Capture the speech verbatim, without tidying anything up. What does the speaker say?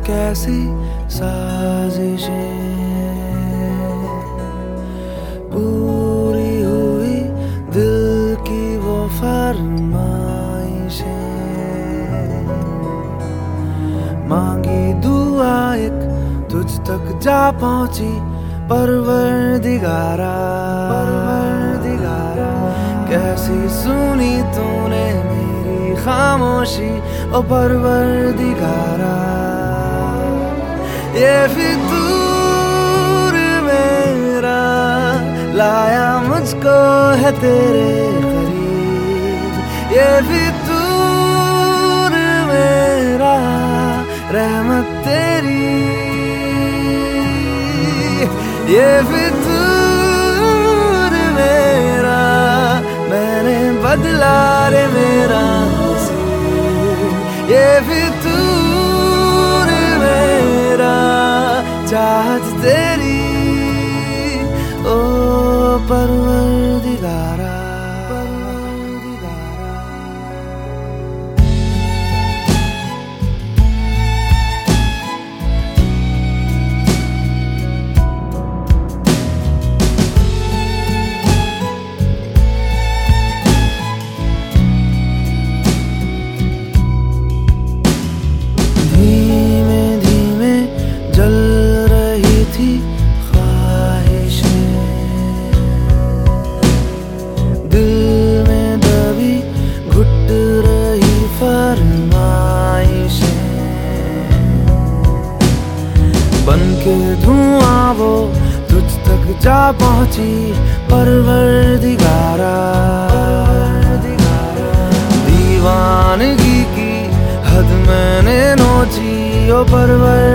कैसी साजिशें पूरी हुई दिल की वो फरमाइशें, मांगी दुआ एक तुझ तक जा पहुंची परवरदिगारा, परवरदिगारा। कैसी सुनी तूने मेरी खामोशी ओ परवरदिगारा। ये फितूर मेरा लाया मुझको है तेरे करीब, ये फितूर मेरा रहमत तेरी, ये फितूर मेरा मैंने बदला रे मेरा नसीब, ये फितूर मेरा चाहत तेरी ओ परवरदिगारा, परवरदिगारा। धीमे धीमे जल रही थी ख्वाहिशें, दिल में दबी घुट रही फरमाइशें, बनके धुआं वो तुझ तक जा पहुंची परवरदिगारा, दीवानगी की हद मैंने नोची ओ परवर